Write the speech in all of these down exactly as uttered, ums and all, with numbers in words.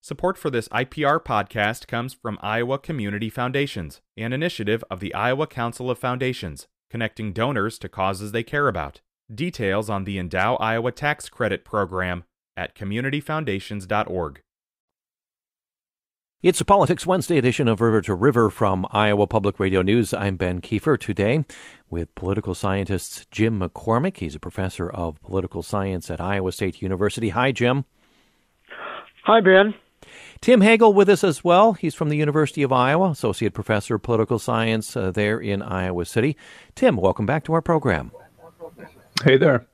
Support for this I P R podcast comes from Iowa Community Foundations, an initiative of the Iowa Council of Foundations, connecting donors to causes they care about. Details on the Endow Iowa Tax Credit Program at community foundations dot org. It's a Politics Wednesday edition of River to River from Iowa Public Radio News. I'm Ben Kiefer, today with political scientist Jim McCormick. He's a professor of political science at Iowa State University. Hi, Jim. Hi, Ben. Tim Hagel with us as well. He's from the University of Iowa, associate professor of political science uh, there in Iowa City. Tim, welcome back to our program. Hey there.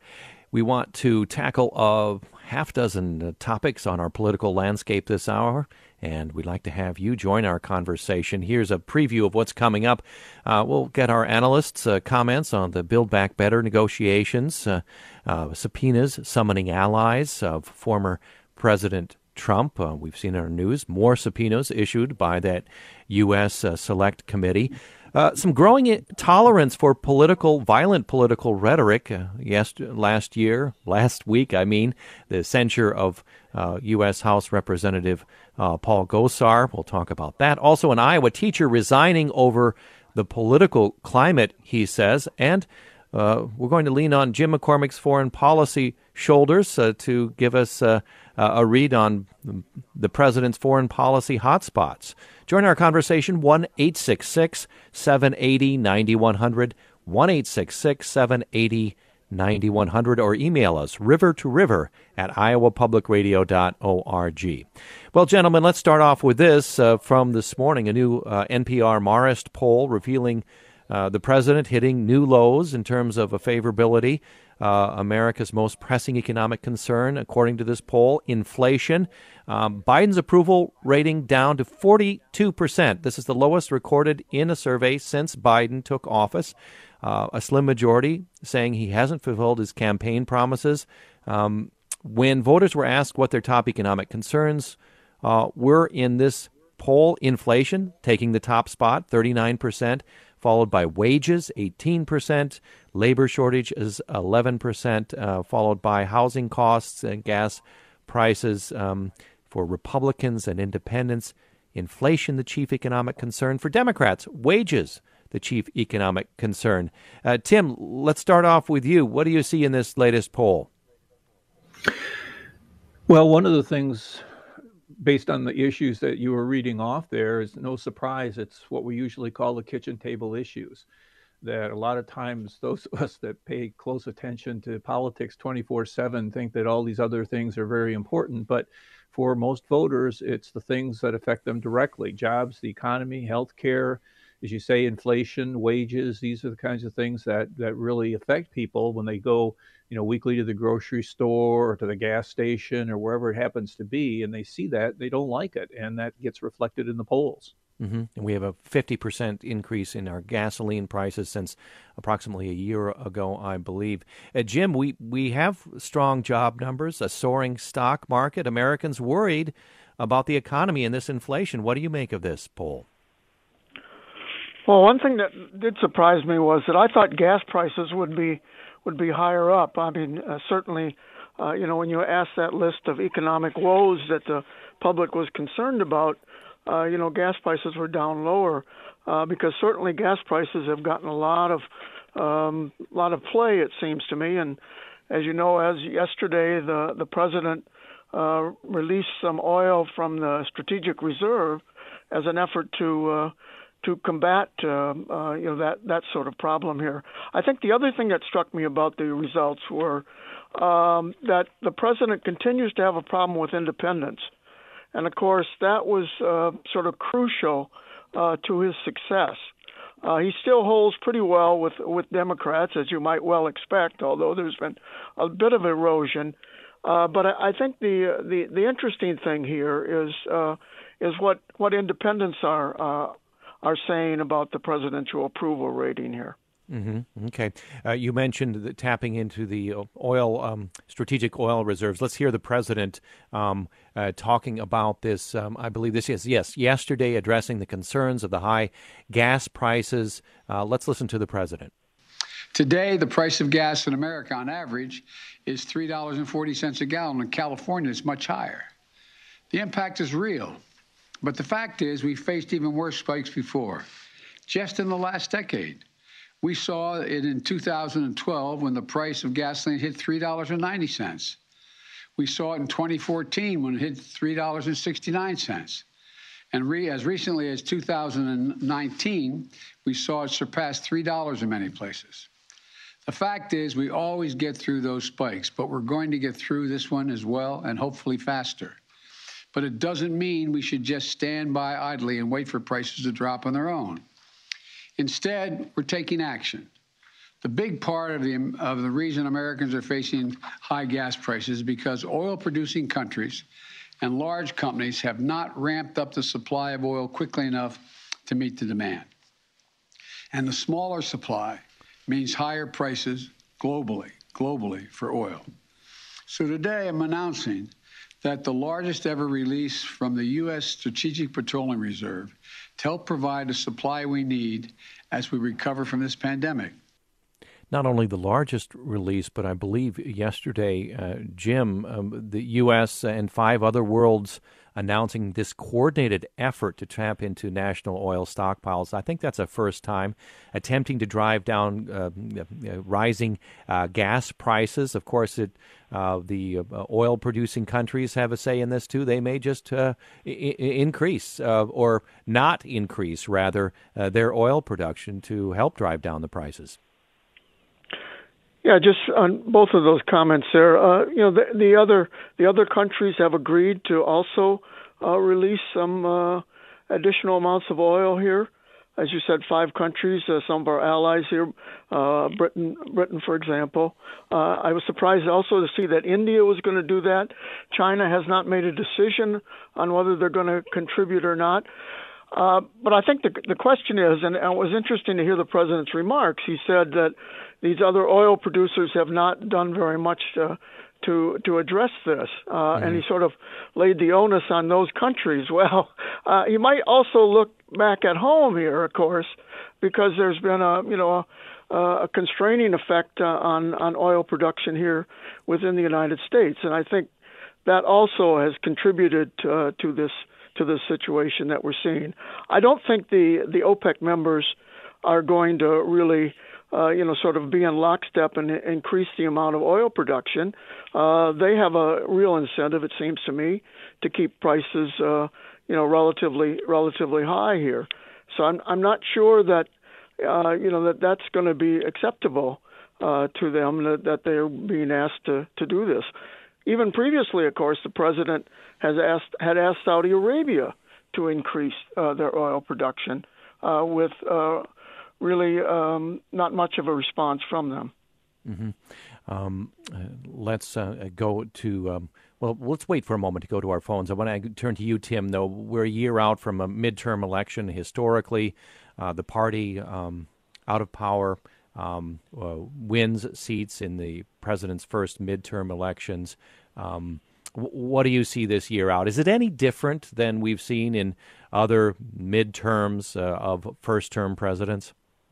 We want to tackle a half dozen uh, topics on our political landscape this hour, and we'd like to have you join our conversation. Here's a preview of what's coming up. Uh, we'll get our analysts' uh, comments on the Build Back Better negotiations, uh, uh, subpoenas summoning allies of former President Trump. Uh, we've seen in our news more subpoenas issued by that U S Uh, Select Committee. Uh, some growing tolerance for political, violent political rhetoric. Uh, yes, last year, last week, I mean, the censure of uh, U S House Representative uh, Paul Gosar. We'll talk about that. Also, an Iowa teacher resigning over the political climate, he says. And uh, we're going to lean on Jim McCormick's foreign policy shoulders uh, to give us uh, a read on the president's foreign policy hotspots. Join our conversation, one eight six six, seven eight zero, nine one zero zero, one eight six six, seven eight zero, nine one zero zero, or email us, river to river at iowa public radio dot org. Well, gentlemen, let's start off with this uh, from this morning, a new uh, N P R Marist poll revealing uh, the president hitting new lows in terms of a favorability. Uh, America's most pressing economic concern, according to this poll, inflation. Um, Biden's approval rating down to forty-two percent. This is the lowest recorded in a survey since Biden took office. Uh, a slim majority saying he hasn't fulfilled his campaign promises. Um, when voters were asked what their top economic concerns uh, were in this poll, inflation taking the top spot, thirty-nine percent, followed by wages, eighteen percent, labor shortage is eleven percent, uh, followed by housing costs and gas prices um, for Republicans and independents. Inflation, the chief economic concern for Democrats. Wages, the chief economic concern. Uh, Tim, let's start off with you. What do you see in this latest poll? Well, one of the things, based on the issues that you were reading off there, is no surprise it's what we usually call the kitchen table issues. That a lot of times those of us that pay close attention to politics twenty-four seven think that all these other things are very important. But for most voters, it's the things that affect them directly. Jobs, the economy, healthcare, as you say, inflation, wages. These are the kinds of things that, that really affect people when they go, you know, weekly to the grocery store or to the gas station or wherever it happens to be. And they see that, they don't like it. And that gets reflected in the polls. Mm-hmm. And we have a fifty percent increase in our gasoline prices since approximately a year ago, I believe. Uh, Jim, we, we have strong job numbers, a soaring stock market. Americans worried about the economy and this inflation. What do you make of this poll? Well, one thing that did surprise me was that I thought gas prices would be would be higher up. I mean, uh, certainly, uh, you know, when you ask that list of economic woes that the public was concerned about, Uh, you know, gas prices were down lower uh, because certainly gas prices have gotten a lot of um, lot of play, it seems to me. And as you know, as yesterday, the the president uh, released some oil from the strategic reserve as an effort to uh, to combat uh, uh, you know that that sort of problem here. I think the other thing that struck me about the results were um, that the president continues to have a problem with independence. And, of course, that was uh, sort of crucial uh, to his success. Uh, he still holds pretty well with, with Democrats, as you might well expect, although there's been a bit of erosion. Uh, but I, I think the, the the interesting thing here is uh, is what, what independents are uh, are saying about the presidential approval rating here. Mm-hmm. Okay. Uh, you mentioned the tapping into the oil, um, strategic oil reserves. Let's hear the president um, uh, talking about this. Um, I believe this is, yes, yesterday addressing the concerns of the high gas prices. Uh, let's listen to the president. Today, the price of gas in America on average is three dollars and forty cents a gallon. In California, it's much higher. The impact is real, but the fact is we faced even worse spikes before. Just in the last decade, we saw it in two thousand twelve when the price of gasoline hit three dollars and ninety cents. We saw it in twenty fourteen when it hit three dollars and sixty-nine cents. And re, as recently as two thousand nineteen, we saw it surpass three dollars in many places. The fact is we always get through those spikes, but we're going to get through this one as well and hopefully faster. But it doesn't mean we should just stand by idly and wait for prices to drop on their own. Instead, we're taking action. The big part of the, of the reason Americans are facing high gas prices is because oil-producing countries and large companies have not ramped up the supply of oil quickly enough to meet the demand. And the smaller supply means higher prices globally, globally for oil. So today I'm announcing that the largest ever release from the U S Strategic Petroleum Reserve to help provide the supply we need as we recover from this pandemic. Not only the largest release, but I believe yesterday, uh, Jim, um, the U S and five other worlds announcing this coordinated effort to tap into national oil stockpiles. I think that's a first time, attempting to drive down uh, uh, rising uh, gas prices. Of course, it, uh, the uh, oil-producing countries have a say in this, too. They may just uh, I- increase uh, or not increase, rather, uh, their oil production to help drive down the prices. Yeah, just on both of those comments there. Uh, you know, the, the other the other countries have agreed to also uh, release some uh, additional amounts of oil here. As you said, five countries, uh, some of our allies here, uh, Britain, Britain, for example. Uh, I was surprised also to see that India was going to do that. China has not made a decision on whether they're going to contribute or not. Uh, but I think the the question is, and it was interesting to hear the president's remarks. He said that these other oil producers have not done very much to to, to address this, uh, mm-hmm. and he sort of laid the onus on those countries. Well, uh, he might also look back at home here, of course, because there's been a you know a, a constraining effect uh, on on oil production here within the United States, and I think that also has contributed to, uh, to this. to the situation that we're seeing. I don't think the, the OPEC members are going to really, uh, you know, sort of be in lockstep and increase the amount of oil production. Uh, they have a real incentive, it seems to me, to keep prices, uh, you know, relatively relatively high here. So I'm I'm not sure that, uh, you know, that that's going to be acceptable uh, to them, that, that they're being asked to, to do this. Even previously, of course, the president has asked had asked Saudi Arabia to increase uh, their oil production, uh, with uh, really um, not much of a response from them. Mm-hmm. Um, uh, let's uh, go to, um, well, let's wait for a moment to go to our phones. I want to turn to you, Tim, though. We're a year out from a midterm election. Historically, uh, the party um, out of power Um, uh, wins seats in the president's first midterm elections. Um, w- what do you see this year out? Is it any different than we've seen in other midterms uh, of first-term presidents?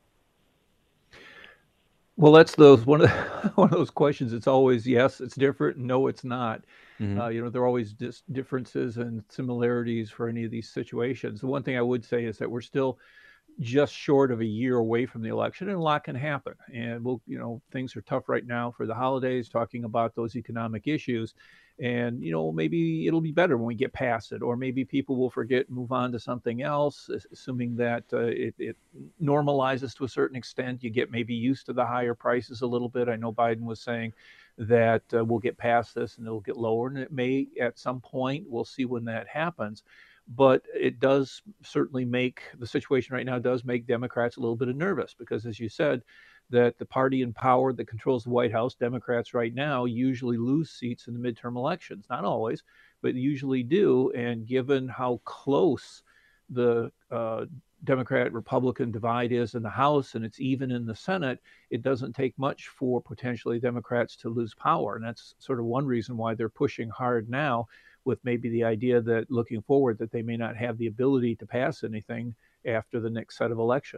Well, that's those one of the, one of those questions. It's always yes, it's different. No, it's not. Mm-hmm. Uh, you know, there are always dis- differences and similarities for any of these situations. The one thing I would say is that we're still just short of a year away from the election, and a lot can happen. And we'll, you know, things are tough right now for the holidays, talking about those economic issues. And, you know, maybe it'll be better when we get past it, or maybe people will forget and move on to something else, assuming that uh, it, it normalizes to a certain extent. You get maybe used to the higher prices a little bit. I know Biden was saying that uh, we'll get past this and it'll get lower, and it may at some point. We'll see when that happens. But it does certainly make the situation right now does make Democrats a little bit nervous, because, as you said, that the party in power that controls the White House, Democrats right now, usually lose seats in the midterm elections. Not always, but usually do. And given how close the uh, Democrat-Republican divide is in the House, and it's even in the Senate, it doesn't take much for potentially Democrats to lose power. And that's sort of one reason why they're pushing hard now, with maybe the idea that looking forward that they may not have the ability to pass anything after the next set of elections.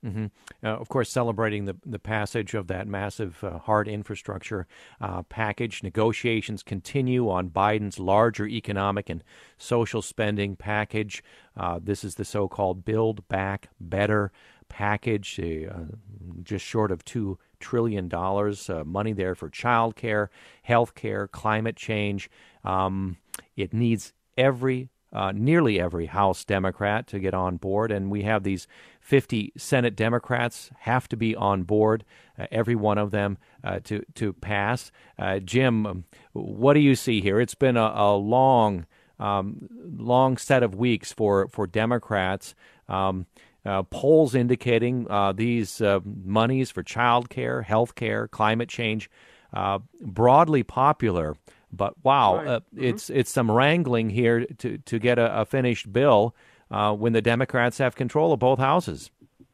Mm-hmm. Uh, of course, celebrating the, the passage of that massive uh, hard infrastructure uh, package. Negotiations continue on Biden's larger economic and social spending package. Uh, this is the so-called Build Back Better package, uh, just short of two trillion dollars. Uh, money there for child care, health care, climate change. Um, it needs every Uh, nearly every House Democrat to get on board, and we have these fifty Senate Democrats have to be on board, uh, every one of them, uh, to to pass. Uh, Jim, um, what do you see here? It's been a, a long, um, long set of weeks for for Democrats. Um, uh, polls indicating uh, these uh, monies for child care, health care, climate change, uh, broadly popular. But wow, right. uh, mm-hmm. it's it's some wrangling here to, to get a, a finished bill uh, when the Democrats have control of both houses.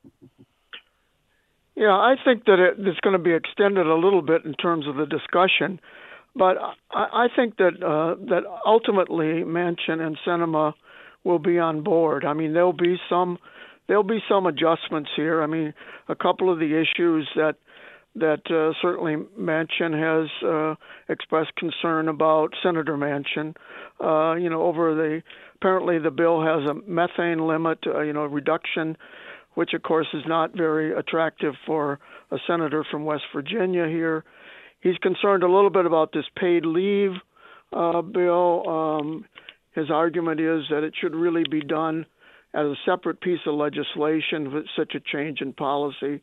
Yeah, I think that it, it's going to be extended a little bit in terms of the discussion, but I, I think that uh, that ultimately Manchin and Sinema will be on board. I mean, there'll be some there'll be some adjustments here. I mean, a couple of the issues that. that uh, certainly Manchin has uh, expressed concern about, Senator Manchin, uh, you know, over the, apparently the bill has a methane limit, uh, you know, reduction, which of course is not very attractive for a senator from West Virginia here. He's concerned a little bit about this paid leave uh, bill. Um, his argument is that it should really be done as a separate piece of legislation with such a change in policy.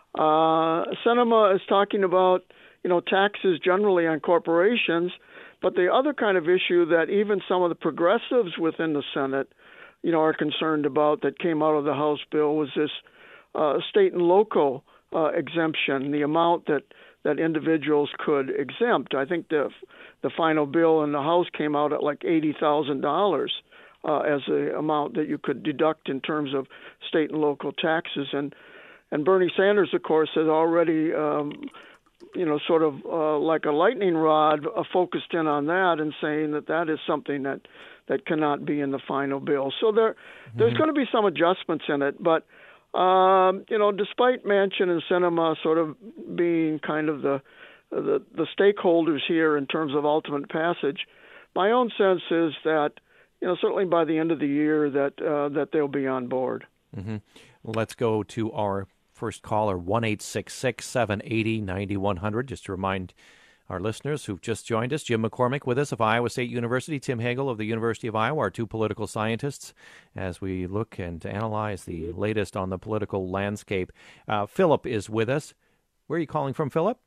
Uh, Sinema is talking about, you know, taxes generally on corporations, but the other kind of issue that even some of the progressives within the Senate, you know, are concerned about that came out of the House bill was this uh, state and local uh, exemption, the amount that, that individuals could exempt. I think the the final bill in the House came out at like eighty thousand dollars uh, as the amount that you could deduct in terms of state and local taxes. And And Bernie Sanders, of course, has already, um, you know, sort of uh, like a lightning rod, uh, focused in on that and saying that that is something that, that cannot be in the final bill. So there, mm-hmm. there's going to be some adjustments in it. But, um, you know, despite Manchin and Sinema sort of being kind of the, the the stakeholders here in terms of ultimate passage, my own sense is that, you know, certainly by the end of the year that uh, that they'll be on board. Mm-hmm. Let's go to our first caller, one eight six six, seven eight zero, nine one zero zero. Just to remind our listeners who've just joined us, Jim McCormick with us of Iowa State University, Tim Hagel of the University of Iowa, our two political scientists, as we look and analyze the latest on the political landscape. Uh, Philip is with us. Where are you calling from, Philip?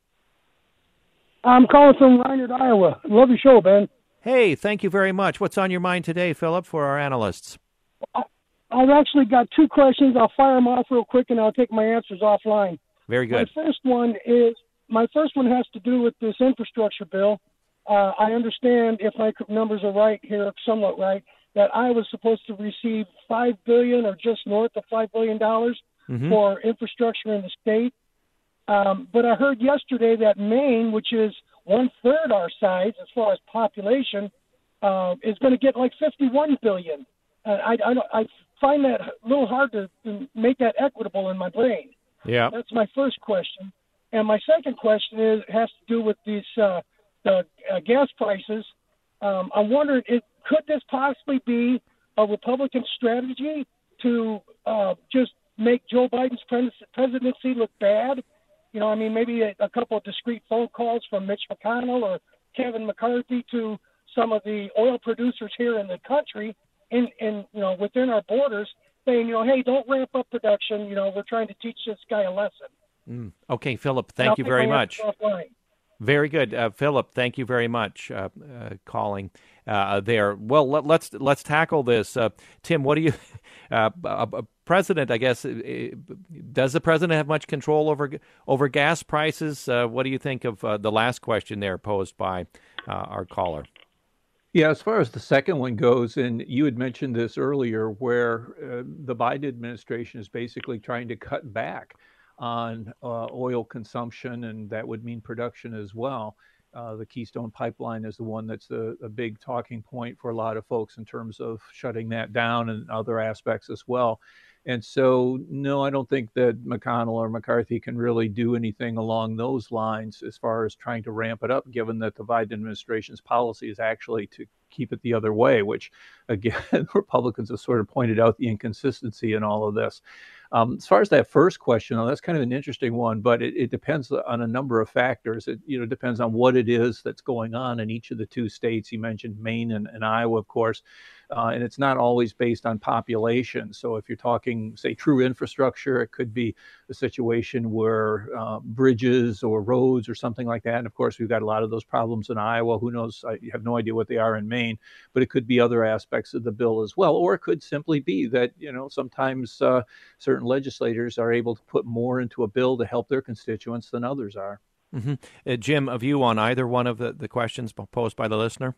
I'm calling from Reinert, Iowa. Love your show, Ben. Hey, thank you very much. What's on your mind today, Philip, for our analysts? I- I've actually got two questions. I'll fire them off real quick, and I'll take my answers offline. Very good. My first one is my first one has to do with this infrastructure bill. Uh, I understand, if my numbers are right here, somewhat right, that I was supposed to receive five billion dollars or just north of five billion dollars mm-hmm. for infrastructure in the state. Um, but I heard yesterday that Maine, which is one third our size as far as population, uh, is going to get like fifty-one billion dollars. Uh, I, I, I find that a little hard to, to make that equitable in my brain. Yeah, that's my first question. And my second question is has to do with these uh, the uh, gas prices. Um, I'm wondering, if, could this possibly be a Republican strategy to uh, just make Joe Biden's pres- presidency look bad? You know, I mean, maybe a, a couple of discreet phone calls from Mitch McConnell or Kevin McCarthy to some of the oil producers here in the country, in, in you know, within our borders, saying, you know, hey, don't ramp up production. You know, we're trying to teach this guy a lesson. Mm. Okay, Philip, thank you very much. Very good, uh, Philip. Thank you very much, uh, uh, calling uh, there. Well, let, let's let's tackle this. Uh, Tim, what do you? Uh, a, a president, I guess, does the president have much control over over gas prices? Uh, what do you think of uh, the last question there posed by uh, our caller? Yeah, as far as the second one goes, and you had mentioned this earlier, where uh, the Biden administration is basically trying to cut back on uh, oil consumption, and that would mean production as well. Uh, the Keystone Pipeline is the one that's a, a big talking point for a lot of folks in terms of shutting that down and other aspects as well. And so, no, I don't think that McConnell or McCarthy can really do anything along those lines as far as trying to ramp it up, given that the Biden administration's policy is actually to keep it the other way, which, again, Republicans have sort of pointed out the inconsistency in all of this. Um, as far as that first question, though, that's kind of an interesting one, but it, it depends on a number of factors. It you know depends on what it is that's going on in each of the two states. You mentioned Maine and, and Iowa, of course, uh, and it's not always based on population. So if you're talking, say, true infrastructure, it could be a situation where uh, bridges or roads or something like that. And of course, we've got a lot of those problems in Iowa. Who knows? I have no idea what they are in Maine, but it could be other aspects of the bill as well. Or it could simply be that, you know, sometimes uh, certain legislators are able to put more into a bill to help their constituents than others are. Mm-hmm. Uh, Jim, a view on either one of the, the questions posed by the listener?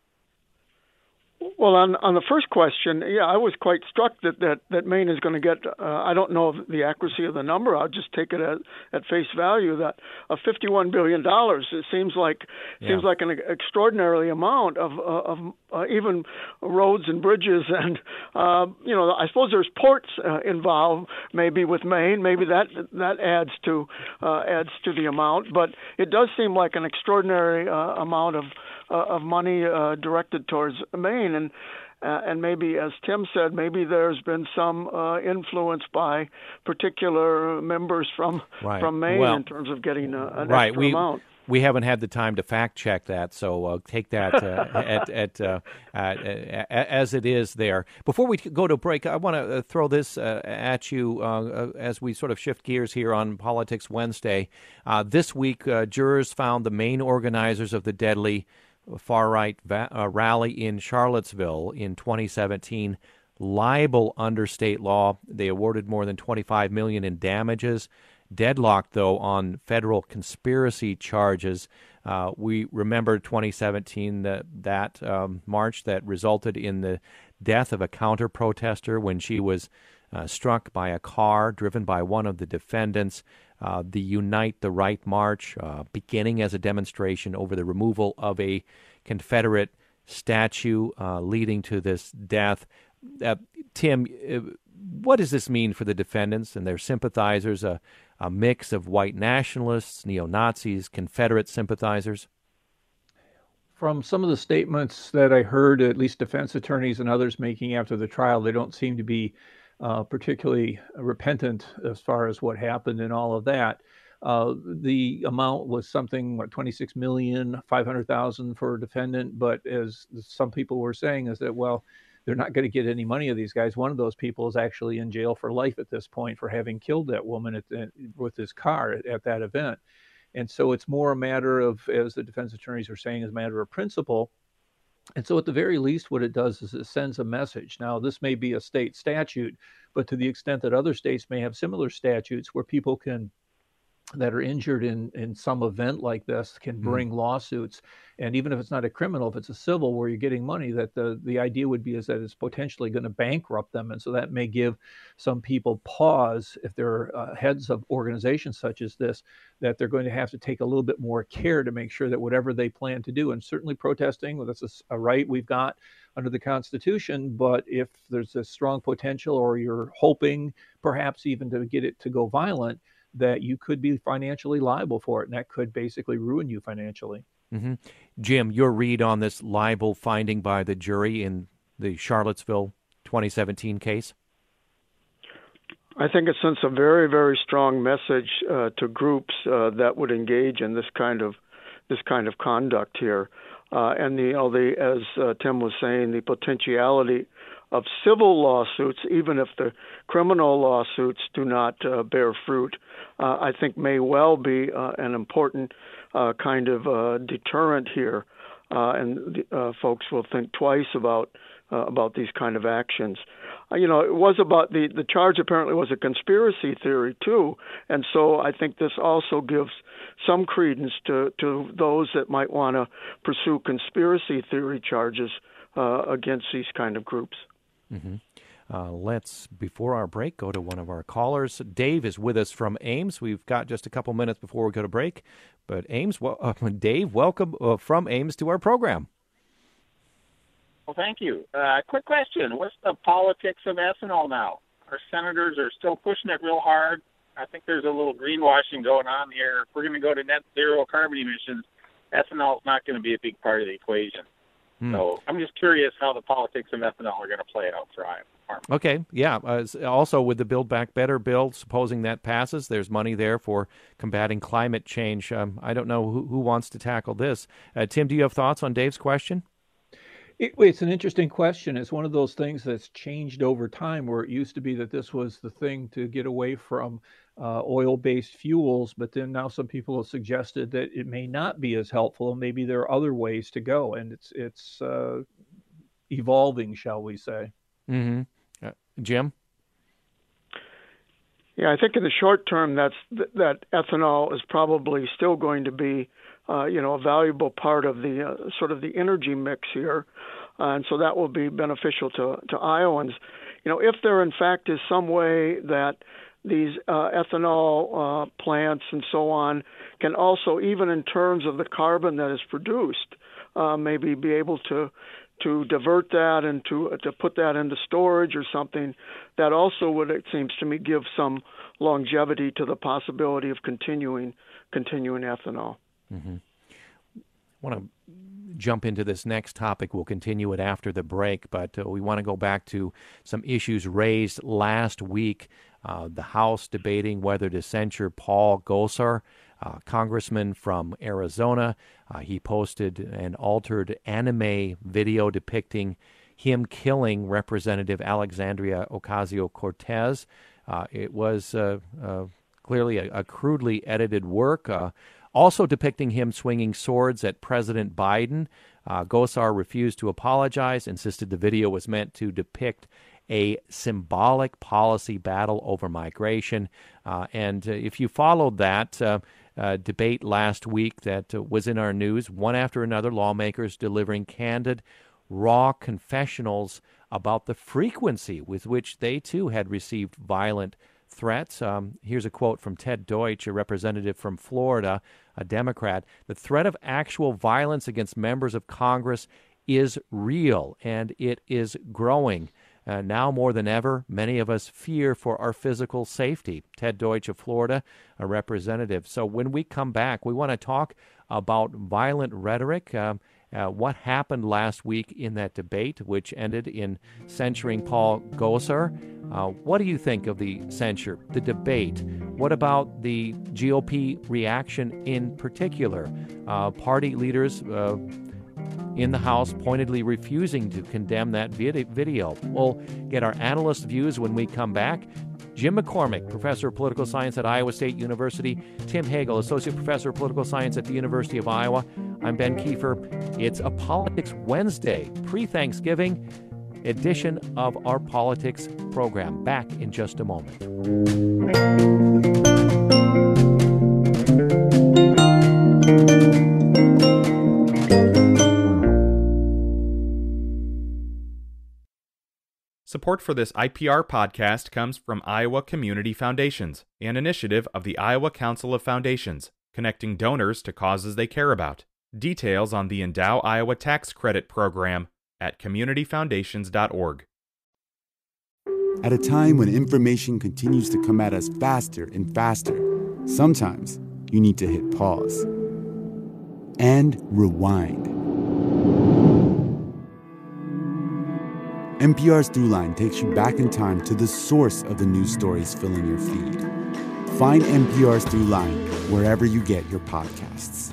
Well, on on the first question, yeah, I was quite struck that, that, that Maine is going to get, uh, I don't know the accuracy of the number, I'll just take it at, at face value, that of fifty-one billion dollars. It seems like yeah. seems like an extraordinary amount of, uh, of uh, even roads and bridges. And, uh, you know, I suppose there's ports uh, involved maybe with Maine. Maybe that that adds to, uh, adds to the amount. But it does seem like an extraordinary uh, amount of Uh, of money uh, directed towards Maine, and uh, and maybe, as Tim said, maybe there's been some uh, influence by particular members from right. from Maine well, in terms of getting a, an right. extra we, amount. We haven't had the time to fact check that, so uh, take that uh, at, at uh, uh, as it is there. Before we go to break, I want to throw this uh, at you uh, as we sort of shift gears here on Politics Wednesday. Uh, this week, uh, jurors found the main organizers of the deadly far-right va- uh, rally in Charlottesville in twenty seventeen liable under state law. They awarded more than twenty-five million dollars in damages. Deadlocked, though, on federal conspiracy charges. Uh, we remember twenty seventeen, that, that um, march that resulted in the death of a counter-protester when she was uh, struck by a car driven by one of the defendants. Uh, the Unite the Right March, uh, beginning as a demonstration over the removal of a Confederate statue, uh, leading to this death. Uh, Tim, uh, what does this mean for the defendants and their sympathizers, a, a mix of white nationalists, neo-Nazis, Confederate sympathizers? From some of the statements that I heard, at least defense attorneys and others making after the trial, they don't seem to be Uh, particularly repentant as far as what happened and all of that. Uh, the amount was something, what, twenty-six million, five hundred thousand for a defendant. But as some people were saying, is that, well, they're not going to get any money of these guys. One of those people is actually in jail for life at this point for having killed that woman at the, with his car at, at that event. And so it's more a matter of, as the defense attorneys are saying, is a matter of principle. And so at the very least, what it does is it sends a message. Now, this may be a state statute, but to the extent that other states may have similar statutes where people can that are injured in, in some event like this can bring mm. lawsuits. And even if it's not a criminal, if it's a civil where you're getting money, that the, the idea would be is that it's potentially going to bankrupt them. And so that may give some people pause if they're uh, heads of organizations such as this, that they're going to have to take a little bit more care to make sure that whatever they plan to do, and certainly protesting, well, that's a, a right we've got under the Constitution, but if there's a strong potential or you're hoping perhaps even to get it to go violent, that you could be financially liable for it, and that could basically ruin you financially. Mm-hmm. Jim, your read on this libel finding by the jury in the Charlottesville twenty seventeen case? I think it sends a very, very strong message uh, to groups uh, that would engage in this kind of this kind of conduct here, uh, and the, you know, the as uh, Tim was saying, the potentiality of civil lawsuits, even if the criminal lawsuits do not uh, bear fruit, uh, I think may well be uh, an important uh, kind of uh, deterrent here, uh, and uh, folks will think twice about uh, about these kind of actions. Uh, you know, it was about the the charge apparently was a conspiracy theory too, and so I think this also gives some credence to to those that might want to pursue conspiracy theory charges uh, against these kind of groups. Mm-hmm. Uh, let's, before our break, go to one of our callers. Dave is with us from Ames. We've got just a couple minutes before we go to break. But Ames, well, uh, Dave, welcome uh, from Ames to our program. Well, thank you. Uh, quick question. What's the politics of ethanol now? our senators are still pushing it real hard. I think there's a little greenwashing going on here. If we're going to go to net zero carbon emissions, ethanol is not going to be a big part of the equation. Hmm. So I'm just curious how the politics of ethanol are going to play out for Iowa farmers. Okay, yeah. Uh, also, with the Build Back Better bill, supposing that passes, there's money there for combating climate change. Um, I don't know who, who wants to tackle this. Uh, Tim, do you have thoughts on Dave's question? It, it's an interesting question. It's one of those things that's changed over time, where it used to be that this was the thing to get away from uh, oil-based fuels, but then now some people have suggested that it may not be as helpful, and maybe there are other ways to go, and it's it's uh, evolving, shall we say. Mm-hmm. Uh, Jim? Yeah, I think in the short term, that's that ethanol is probably still going to be, uh, you know, a valuable part of the uh, sort of the energy mix here, uh, and so that will be beneficial to to Iowans. You know, if there in fact is some way that these uh, ethanol uh, plants and so on can also, even in terms of the carbon that is produced, uh, maybe be able to to divert that and to to put that into storage or something, that also would, it seems to me, give some longevity to the possibility of continuing continuing ethanol. Mm-hmm. I want to jump into this next topic. We'll continue it after the break, but uh, we want to go back to some issues raised last week. Uh, the House debating whether to censure Paul Gosar, uh, congressman from Arizona. Uh, he posted an altered anime video depicting him killing Representative Alexandria Ocasio-Cortez. Uh, it was uh, uh, clearly a, a crudely edited work, uh, also depicting him swinging swords at President Biden. Uh, Gosar refused to apologize, insisted the video was meant to depict a symbolic policy battle over migration. Uh, and uh, if you followed that uh, uh, debate last week that uh, was in our news, one after another, lawmakers delivering candid, raw confessionals about the frequency with which they, too, had received violent threats. Um, here's a quote from Ted Deutsch, a representative from Florida, a Democrat. The threat of actual violence against members of Congress is real, and it is growing. Uh, now more than ever, many of us fear for our physical safety. Ted Deutsch of Florida, a representative. So when we come back, we want to talk about violent rhetoric, uh, uh, what happened last week in that debate, which ended in censuring Paul Gosar. Uh, what do you think of the censure, the debate? What about the G O P reaction in particular? Uh, party leaders uh, in the House pointedly refusing to condemn that video. We'll get our analyst views when we come back. Jim McCormick, professor of political science at Iowa State University. Tim Hagel, associate professor of political science at the University of Iowa. I'm Ben Kiefer. It's a Politics Wednesday, pre-Thanksgiving edition of our politics program. Back in just a moment. Support for this I P R podcast comes from Iowa Community Foundations, an initiative of the Iowa Council of Foundations, connecting donors to causes they care about. Details on the Endow Iowa Tax Credit Program at community foundations dot org. At a time when information continues to come at us faster and faster, sometimes you need to hit pause and rewind. N P R's Throughline takes you back in time to the source of the news stories filling your feed. Find N P R's Throughline wherever you get your podcasts.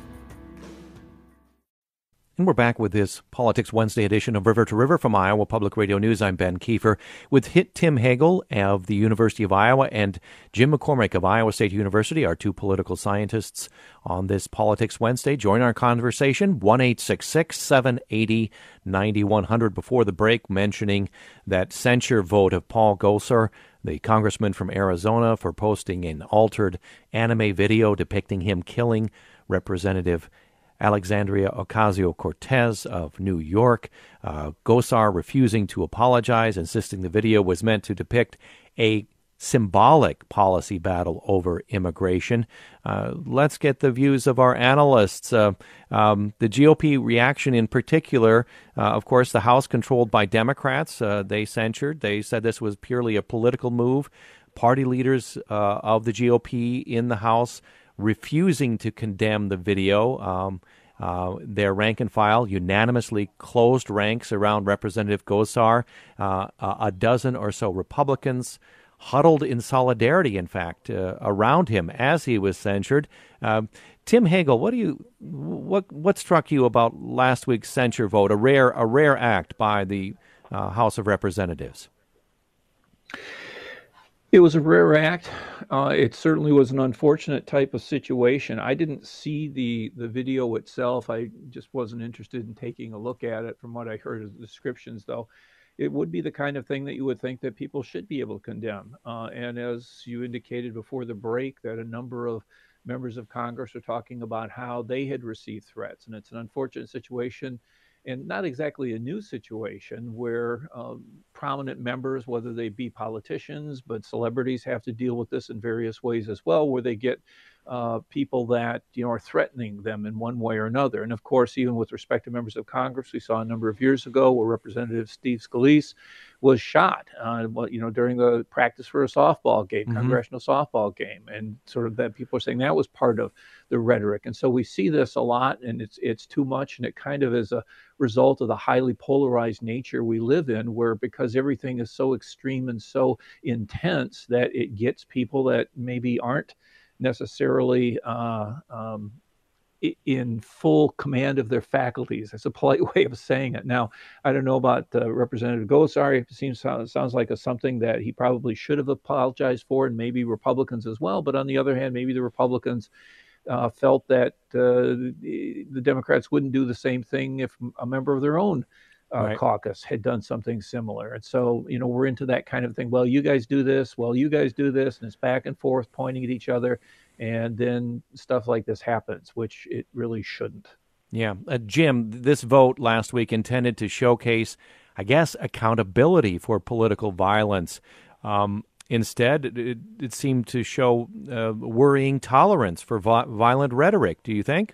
And we're back with this Politics Wednesday edition of River to River from Iowa Public Radio News. I'm Ben Kiefer with Hit Tim Hagel of the University of Iowa and Jim McCormick of Iowa State University, our two political scientists on this Politics Wednesday. Join our conversation, one eight six six, seven eight zero, nine one zero zero. Before the break, mentioning that censure vote of Paul Gosar, the congressman from Arizona, for posting an altered anime video depicting him killing Representative Alexandria Ocasio-Cortez of New York. Uh, Gosar refusing to apologize, insisting the video was meant to depict a symbolic policy battle over immigration. Uh, let's get the views of our analysts. Uh, um, the G O P reaction in particular, uh, of course, the House controlled by Democrats, uh, they censured. They said this was purely a political move. Party leaders uh, of the G O P in the House refusing to condemn the video. Um, uh, their rank and file unanimously closed ranks around Representative Gosar. Uh, a dozen or so Republicans huddled in solidarity, in fact, uh, around him as he was censured. Uh, Tim Hagel, what do you what what struck you about last week's censure vote? A rare a rare act by the uh, House of Representatives. It was a rare act. Uh, it certainly was an unfortunate type of situation. I didn't see the, the video itself. I just wasn't interested in taking a look at it. From what I heard of the descriptions, though, it would be the kind of thing that you would think that people should be able to condemn. Uh, and as you indicated before the break, that a number of members of Congress are talking about how they had received threats. And it's an unfortunate situation, and not exactly a new situation, where um, prominent members, whether they be politicians, but celebrities, have to deal with this in various ways as well, where they get uh, people that, you know, are threatening them in one way or another. And of course, even with respect to members of Congress, we saw a number of years ago where Representative Steve Scalise was shot, uh, you know, during the practice for a softball game, mm-hmm. congressional softball game, and sort of that people are saying that was part of the rhetoric. And so we see this a lot, and it's it's too much, and it kind of is a result of the highly polarized nature we live in, where because everything is so extreme and so intense that it gets people that maybe aren't necessarily uh, um, in full command of their faculties. That's a polite way of saying it. Now, I don't know about uh, Representative Gosar. It seems sounds like a, something that he probably should have apologized for, and maybe Republicans as well. But on the other hand, maybe the Republicans uh, felt that uh, the, the Democrats wouldn't do the same thing if a member of their own Uh, right. caucus had done something similar. And so, you know, we're into that kind of thing. Well, you guys do this. Well, you guys do this. And it's back and forth pointing at each other. And then stuff like this happens, which it really shouldn't. Yeah. Uh, Jim, this vote last week intended to showcase, I guess, accountability for political violence. Um, instead, it, it seemed to show uh, worrying tolerance for vi- violent rhetoric. Do you think?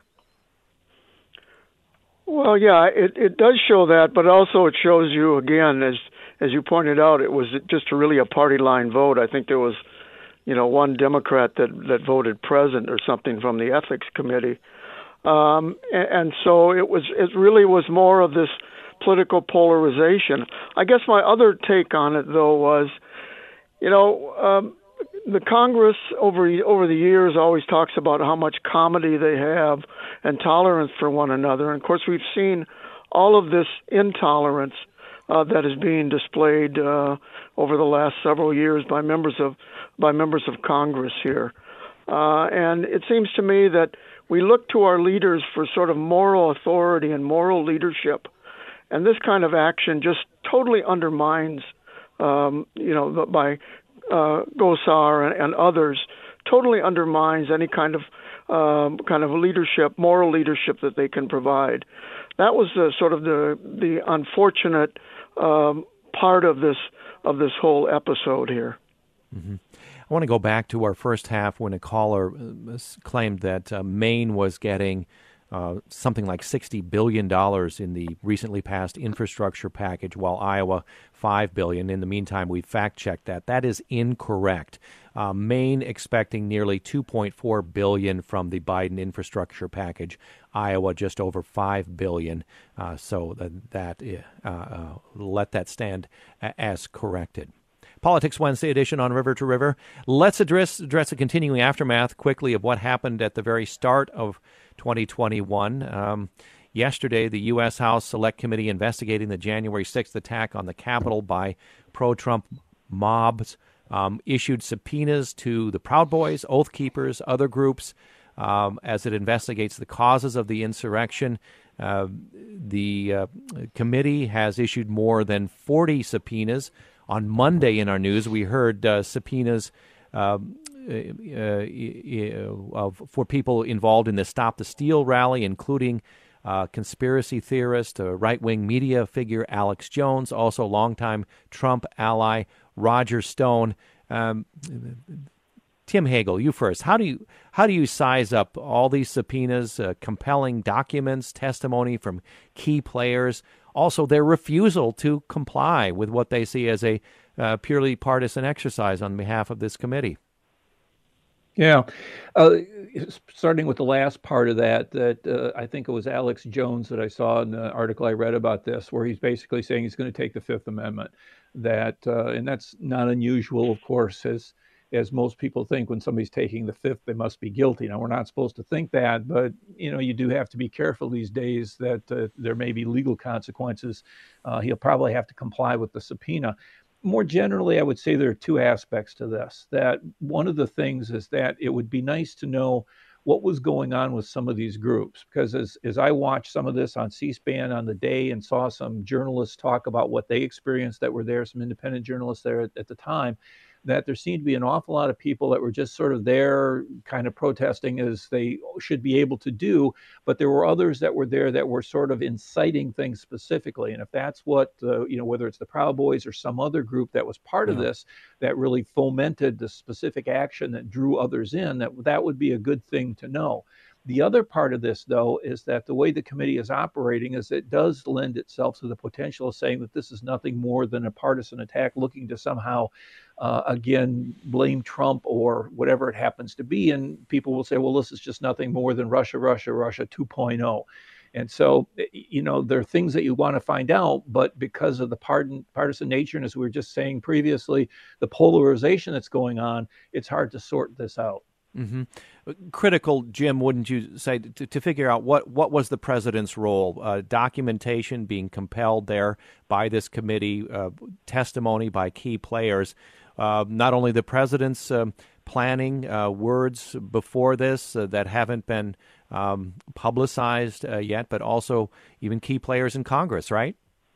Well, yeah, it, it does show that, but also it shows you, again, as as you pointed out, it was just really a party line vote. I think there was, you know, one Democrat that, that voted present or something from the Ethics Committee. Um, and, and so it was it really was more of this political polarization. I guess my other take on it, though, was, you know, um, the Congress over over the years always talks about how much comedy they have and tolerance for one another. And of course, we've seen all of this intolerance uh, that is being displayed uh, over the last several years by members of by members of Congress here. Uh, and it seems to me that we look to our leaders for sort of moral authority and moral leadership, and this kind of action just totally undermines, um, you know, by Uh, Gosar and, and others, totally undermines any kind of um, kind of leadership, moral leadership that they can provide. That was the, sort of the the unfortunate um, part of this of this whole episode here. Mm-hmm. I want to go back to our first half when a caller claimed that uh, Maine was getting Uh, something like sixty billion dollars in the recently passed infrastructure package, while Iowa five billion dollars. In the meantime, we fact-checked that. That is incorrect. Uh, Maine expecting nearly two point four billion dollars from the Biden infrastructure package. Iowa just over five billion dollars. Uh, so that, that uh, uh, let that stand as corrected. Politics Wednesday edition on River to River. Let's address address the continuing aftermath quickly of what happened at the very start of twenty twenty-one. Um, yesterday, the U S. House Select Committee investigating the January sixth attack on the Capitol by pro-Trump mobs um, issued subpoenas to the Proud Boys, Oath Keepers, other groups um, as it investigates the causes of the insurrection. Uh, the uh, committee has issued more than forty subpoenas. On Monday in our news, we heard uh, subpoenas uh, uh, uh, for people involved in the Stop the Steal rally, including uh, conspiracy theorist, uh, right-wing media figure Alex Jones, also longtime Trump ally Roger Stone. Um, Tim Hagel, you first. How do you how do you size up all these subpoenas, uh, compelling documents, testimony from key players, also their refusal to comply with what they see as a uh, purely partisan exercise on behalf of this committee? Yeah, uh, starting with the last part of that, that uh, I think it was Alex Jones that I saw in the article I read about this, where he's basically saying he's going to take the Fifth Amendment. That uh, and that's not unusual, of course, as as most people think when somebody's taking the Fifth, they must be guilty. Now, we're not supposed to think that, but you know, you do have to be careful these days that uh, there may be legal consequences. Uh, he'll probably have to comply with the subpoena. More generally, I would say there are two aspects to this. That one of the things is that it would be nice to know what was going on with some of these groups, because as, as I watched some of this on C-SPAN on the day and saw some journalists talk about what they experienced that were there, some independent journalists there at, at the time, that there seemed to be an awful lot of people that were just sort of there kind of protesting as they should be able to do, but there were others that were there that were sort of inciting things specifically. And if that's what, uh, you know, whether it's the Proud Boys or some other group that was part yeah. of this, that really fomented the specific action that drew others in, that that would be a good thing to know. The other part of this, though, is that the way the committee is operating is it does lend itself to the potential of saying that this is nothing more than a partisan attack looking to somehow, uh, again, blame Trump or whatever it happens to be. And people will say, well, this is just nothing more than Russia, Russia, Russia two point oh. And so, you know, there are things that you want to find out, but because of the pardon, partisan nature, and as we were just saying previously, the polarization that's going on, it's hard to sort this out. Mm-hmm. Critical, Jim, wouldn't you say, to, to figure out what, what was the president's role? Uh, documentation being compelled there by this committee, uh, testimony by key players, uh, not only the president's um, planning uh, words before this uh, that haven't been um, publicized uh, yet, but also even key players in Congress, right?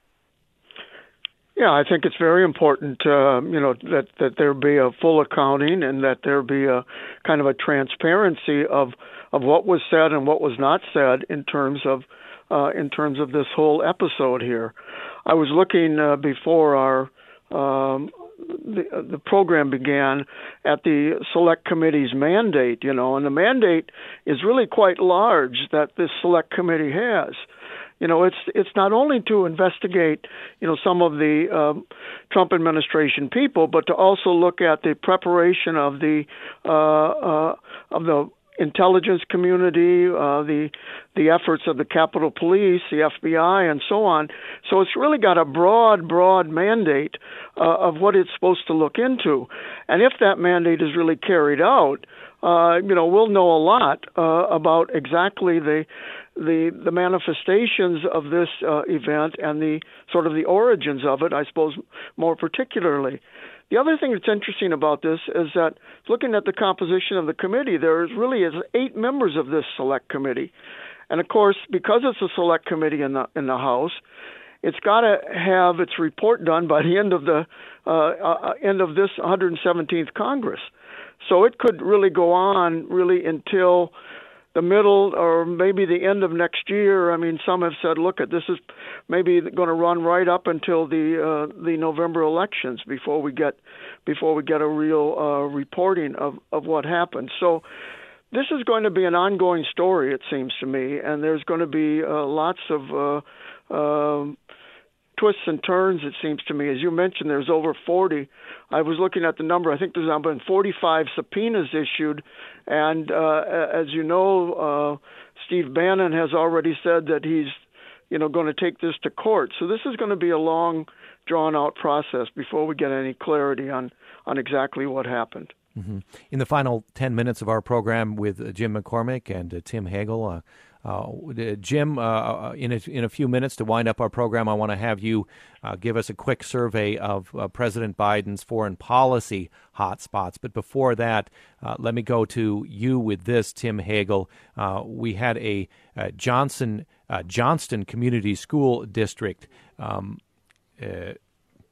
Yeah, I think it's very important, uh, you know, that, that there be a full accounting and that there be a kind of a transparency of of what was said and what was not said in terms of uh, in terms of this whole episode here. I was looking uh, before our um, the, the program began at the Select Committee's mandate, you know, and the mandate is really quite large that this Select Committee has. You know, it's it's not only to investigate, you know, some of the um, Trump administration people, but to also look at the preparation of the uh, uh, of the intelligence community, uh, the the efforts of the Capitol Police, the F B I, and so on. So it's really got a broad, broad mandate uh, of what it's supposed to look into, and if that mandate is really carried out, uh, you know, we'll know a lot uh, about exactly the. the the manifestations of this uh, event and the sort of the origins of it, I suppose, more particularly. The other thing that's interesting about this is that looking at the composition of the committee, there is really is eight members of this select committee. And of course, because it's a select committee in the in the House, it's got to have its report done by the end of the uh, uh, end of this one hundred seventeenth Congress. So it could really go on really until the middle or maybe the end of next year. I mean, some have said, look, this is maybe going to run right up until the uh, the November elections before we get before we get a real uh, reporting of, of what happened. So this is going to be an ongoing story, it seems to me, and there's going to be uh, lots of uh, uh, twists and turns, it seems to me. As you mentioned, there's over forty. I was looking at the number. I think there's now been forty-five subpoenas issued. And uh, as you know, uh, Steve Bannon has already said that he's, you know, going to take this to court. So this is going to be a long, drawn-out process before we get any clarity on, on exactly what happened. Mm-hmm. In the final ten minutes of our program with uh, Jim McCormick and uh, Tim Hagel, uh, Uh, Jim, uh, in, a, in a few minutes to wind up our program, I want to have you uh, give us a quick survey of uh, President Biden's foreign policy hotspots. But before that, uh, let me go to you with this, Tim Hagel. Uh, we had a uh, Johnson uh, Johnston Community School District um, uh,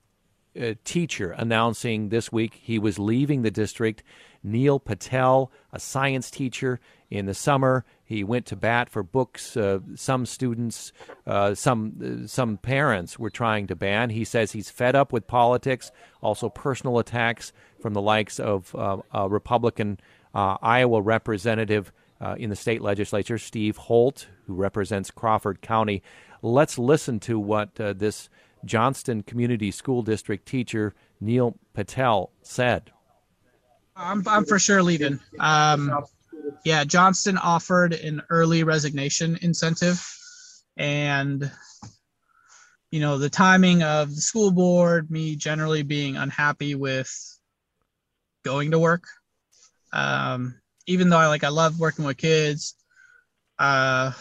uh, teacher announcing this week he was leaving the district. Neil Patel, a science teacher. In the summer, he went to bat for books uh, some students, uh, some uh, some parents were trying to ban. He says he's fed up with politics, also personal attacks from the likes of uh, a Republican uh, Iowa representative uh, in the state legislature, Steve Holt, who represents Crawford County. Let's listen to what uh, this Johnston Community School District teacher, Neil Patel, said. I'm, I'm for sure leaving. Um, yeah, Johnston offered an early resignation incentive, and you know the timing of the school board, me generally being unhappy with going to work. Um, even though I like I love working with kids, uh,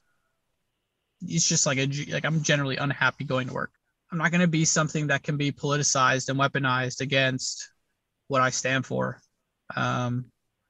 it's just like a like I'm generally unhappy going to work. I'm not going to be something that can be politicized and weaponized against what I stand for. Um,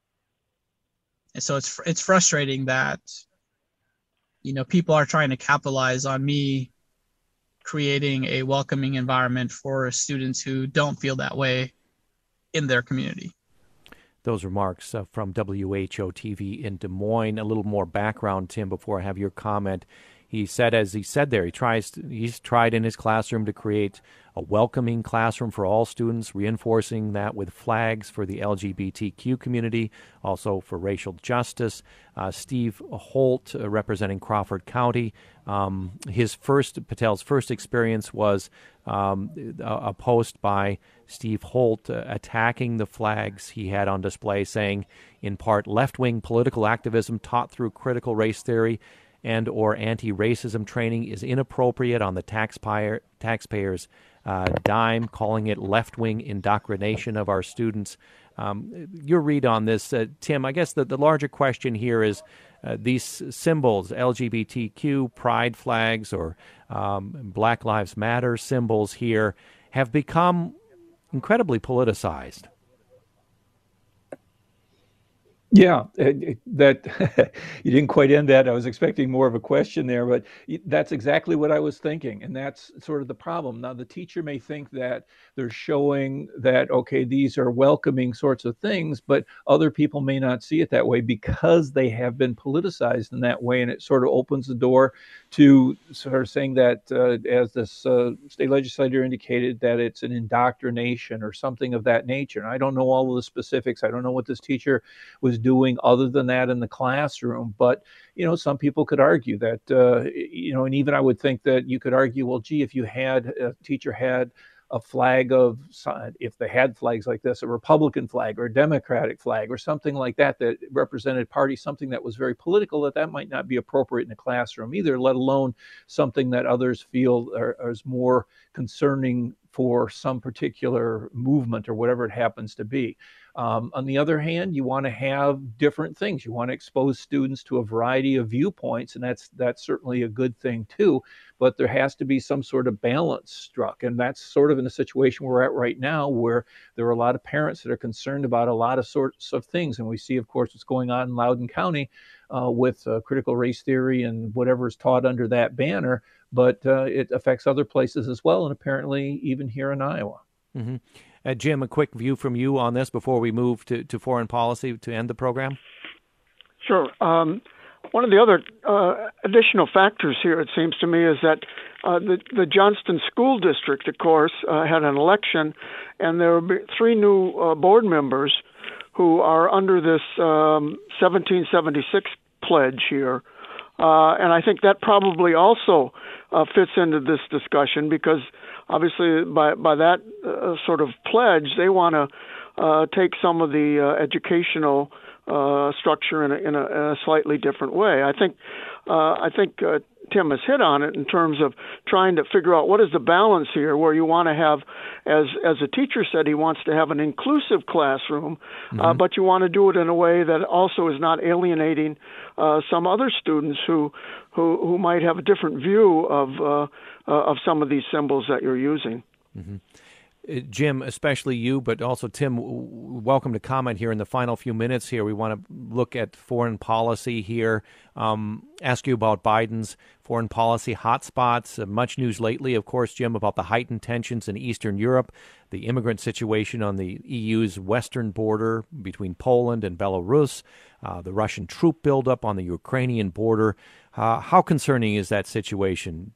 and so it's it's frustrating that, you know, people are trying to capitalize on me creating a welcoming environment for students who don't feel that way in their community. Those remarks uh, from W H O T V in Des Moines. A little more background, Tim, before I have your comment. He said, as he said there, he tries to, he's tried in his classroom to create a welcoming classroom for all students, reinforcing that with flags for the L G B T Q community, also for racial justice. Uh, Steve Holt, uh, representing Crawford County, um, his first, Patel's first experience was um, a, a post by Steve Holt uh, attacking the flags he had on display, saying, in part, left-wing political activism taught through critical race theory and or anti-racism training is inappropriate on the taxpayer taxpayers' uh, dime, calling it left-wing indoctrination of our students. Um, your read on this, uh, Tim, I guess the, the larger question here is uh, these symbols, L G B T Q, pride flags, or um, Black Lives Matter symbols here, have become incredibly politicized. Yeah, that you didn't quite end that. I was expecting more of a question there, but that's exactly what I was thinking. And that's sort of the problem. Now, the teacher may think that they're showing that, okay, these are welcoming sorts of things, but other people may not see it that way because they have been politicized in that way. And it sort of opens the door to sort of saying that, uh, as this uh, state legislator indicated, that it's an indoctrination or something of that nature. And I don't know all of the specifics. I don't know what this teacher was doing other than that in the classroom. But, you know, some people could argue that, uh, you know, and even I would think that you could argue, well, gee, if you had a teacher had a flag of, if they had flags like this, a Republican flag or a Democratic flag or something like that, that represented party, something that was very political, that that might not be appropriate in a classroom either, let alone something that others feel are, are is more concerning for some particular movement or whatever it happens to be. Um, on the other hand, you want to have different things. You want to expose students to a variety of viewpoints, and that's that's certainly a good thing too. But there has to be some sort of balance struck, and that's sort of in the situation we're at right now, where there are a lot of parents that are concerned about a lot of sorts of things, and we see, of course, what's going on in Loudoun County uh, with uh, critical race theory and whatever is taught under that banner. But uh, it affects other places as well, and apparently even here in Iowa. Mm-hmm. Uh, Jim, a quick view from you on this before we move to, to foreign policy to end the program. Sure. Um, one of the other uh, additional factors here, it seems to me, is that uh, the, the Johnston School District, of course, uh, had an election, and there were three new uh, board members who are under this um, seventeen seventy-six pledge here. Uh, and I think that probably also uh, fits into this discussion because obviously by, by that uh, sort of pledge, they want to uh, take some of the uh, educational uh, structure in a, in, a, in a slightly different way. I think uh, I think uh, Tim has hit on it in terms of trying to figure out what is the balance here where you want to have, as as a teacher said, he wants to have an inclusive classroom, mm-hmm. uh, but you want to do it in a way that also is not alienating uh, some other students who, who who might have a different view of uh, uh, of some of these symbols that you're using. Mm-hmm. Jim, especially you, but also Tim, welcome to comment here in the final few minutes here. We want to look at foreign policy here, um, ask you about Biden's foreign policy hotspots. Uh, much news lately, of course, Jim, about the heightened tensions in Eastern Europe, the immigrant situation on the E U's western border between Poland and Belarus, uh, the Russian troop buildup on the Ukrainian border. Uh, how concerning is that situation,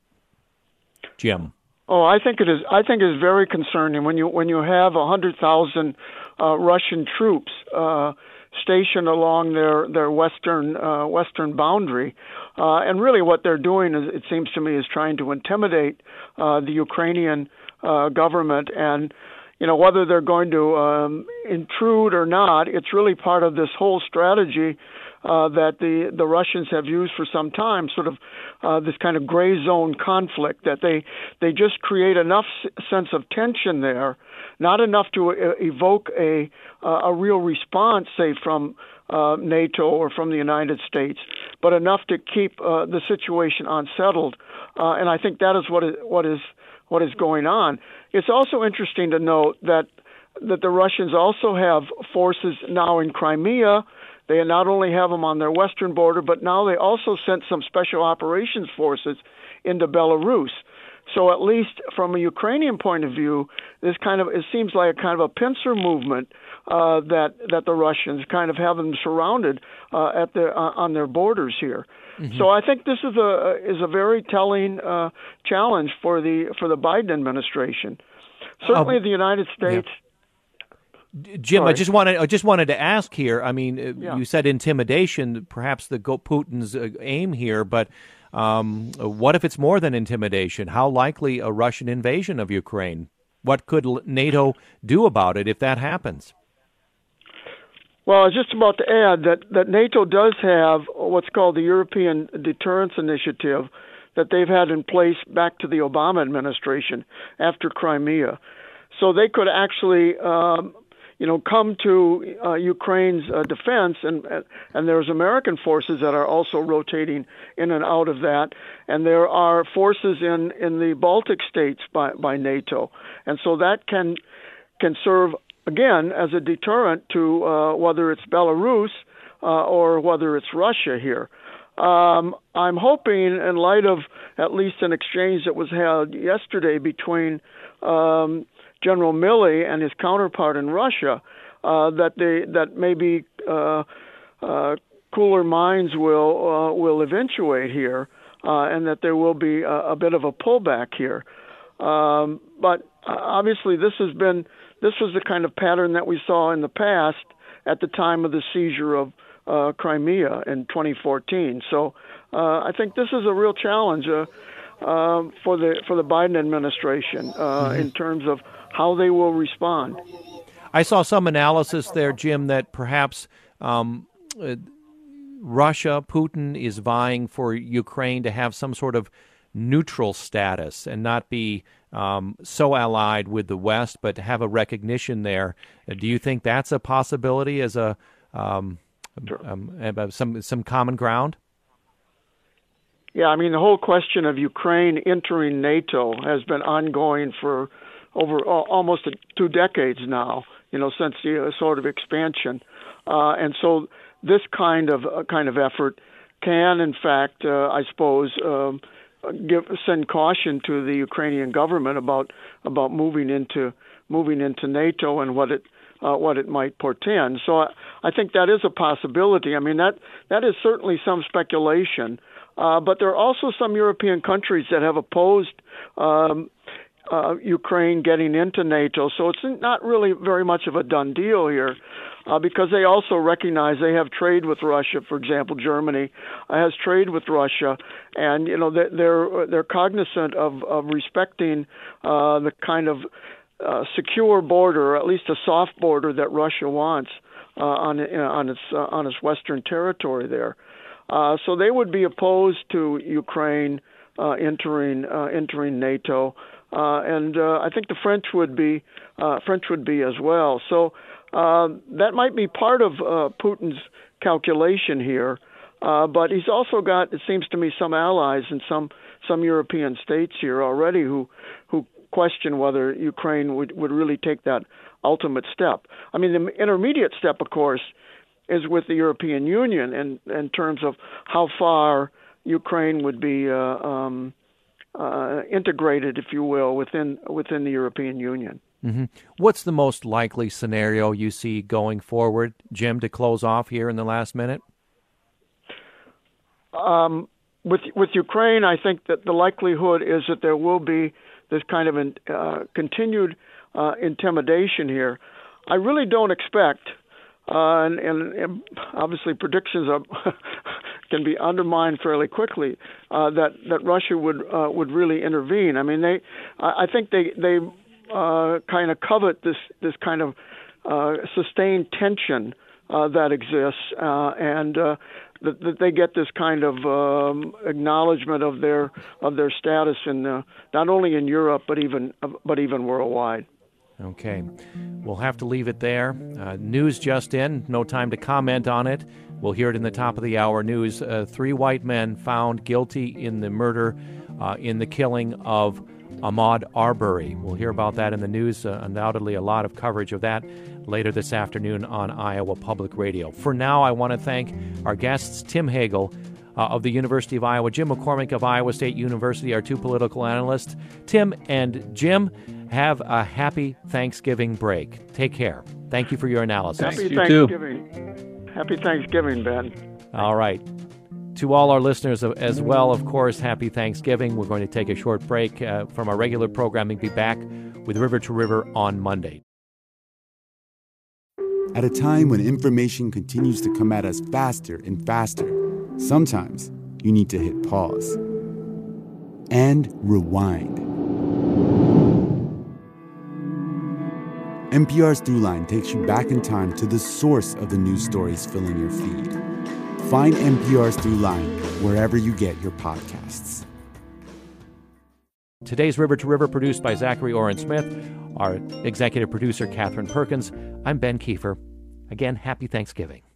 Jim? Oh, I think it is. I think it is very concerning when you when you have a hundred thousand uh, Russian troops uh, stationed along their their western uh, western boundary, uh, and really what they're doing is, it seems to me, is trying to intimidate uh, the Ukrainian uh, government. And you know, whether they're going to um, intrude or not, it's really part of this whole strategy Uh, that the, the Russians have used for some time, sort of uh, this kind of gray zone conflict, that they they just create enough s- sense of tension there, not enough to uh, evoke a uh, a real response, say, from uh, NATO or from the United States, but enough to keep uh, the situation unsettled. Uh, and I think that is what is what is what is going on. It's also interesting to note that that the Russians also have forces now in Crimea. They not only have them on their western border, but now they also sent some special operations forces into Belarus. So at least from a Ukrainian point of view, this kind of it seems like a kind of a pincer movement uh, that that the Russians kind of have them surrounded uh, at the uh, on their borders here. Mm-hmm. So I think this is a is a very telling uh, challenge for the for the Biden administration. Certainly, um, the United States. Yeah. Jim, Sorry. I just wanted I just wanted to ask here. I mean, Yeah. you said intimidation, perhaps the go Putin's uh, aim here, but um, what if it's more than intimidation? How likely a Russian invasion of Ukraine? What could NATO do about it if that happens? Well, I was just about to add that, that NATO does have what's called the European Deterrence Initiative that they've had in place back to the Obama administration after Crimea. So they could actually um, you know, come to uh, Ukraine's uh, defense, and and there's American forces that are also rotating in and out of that, and there are forces in, in the Baltic states by, by NATO, and so that can can serve again as a deterrent to uh, whether it's Belarus uh, or whether it's Russia here. Um, I'm hoping, in light of at least an exchange that was held yesterday between um, General Milley and his counterpart in Russia, uh, that they that maybe uh, uh, cooler minds will uh, will eventuate here, uh, and that there will be a, a bit of a pullback here. Um, but obviously, this has been this was the kind of pattern that we saw in the past at the time of the seizure of uh, Crimea in twenty fourteen. So uh, I think this is a real challenge uh, uh, for the for the Biden administration uh, mm-hmm. in terms of how they will respond. I saw some analysis there, Jim, that perhaps um, uh, Russia, Putin, is vying for Ukraine to have some sort of neutral status and not be um, so allied with the West, but to have a recognition there. Uh, do you think that's a possibility as a um, sure. um, some some common ground? Yeah, I mean, the whole question of Ukraine entering NATO has been ongoing for over almost two decades now, you know, since the uh, sort of expansion. Uh, and so this kind of uh, kind of effort can, in fact, uh, I suppose, um, give send caution to the Ukrainian government about about moving into moving into NATO and what it uh, what it might portend. So I, I think that is a possibility. I mean, that that is certainly some speculation. Uh, but there are also some European countries that have opposed um, Uh, Ukraine getting into NATO. So it's not really very much of a done deal here uh, because they also recognize they have trade with Russia. For example, Germany uh, has trade with Russia, and you know they're they're, they're cognizant of, of respecting uh, the kind of uh, secure border, or at least a soft border that Russia wants uh, on you know, on its uh, on its western territory there. Uh, so they would be opposed to Ukraine uh, entering uh, entering NATO. Uh, and uh, I think the French would be uh, French would be as well. So uh, that might be part of uh, Putin's calculation here. Uh, but he's also got, it seems to me, some allies in some some European states here already who who question whether Ukraine would, would really take that ultimate step. I mean, the intermediate step, of course, is with the European Union in, in terms of how far Ukraine would be uh, um, uh, integrated, if you will, within within the European Union. Mm-hmm. What's the most likely scenario you see going forward, Jim, to close off here in the last minute? Um, with with Ukraine, I think that the likelihood is that there will be this kind of uh, continued uh, intimidation here. I really don't expect, uh, and, and, and obviously predictions are can be undermined fairly quickly, uh, that that Russia would uh, would really intervene. I mean, they, I think they they. Uh, kind of covet this this kind of uh, sustained tension uh, that exists, uh, and uh, that, that they get this kind of um, acknowledgement of their of their status in uh, not only in Europe but even but even worldwide. Okay, we'll have to leave it there. Uh, news just in, no time to comment on it. We'll hear it in the top of the hour news. Uh, three white men found guilty in the murder, uh, in the killing of Ahmaud Arbery. We'll hear about that in the news. Uh, undoubtedly a lot of coverage of that later this afternoon on Iowa Public Radio. For now, I want to thank our guests, Tim Hagel uh, of the University of Iowa, Jim McCormick of Iowa State University, our two political analysts. Tim and Jim, have a happy Thanksgiving break. Take care. Thank you for your analysis. Happy you Thanksgiving. Too. Happy Thanksgiving, Ben. All right. To all our listeners as well, of course, happy Thanksgiving. We're going to take a short break uh, from our regular programming. Be back with River to River on Monday. At a time when information continues to come at us faster and faster, sometimes you need to hit pause and rewind. N P R's Throughline takes you back in time to the source of the news stories filling your feed. Find N P R's Throughline wherever you get your podcasts. Today's River to River, produced by Zachary Oren-Smith, our executive producer, Catherine Perkins. I'm Ben Kiefer. Again, happy Thanksgiving.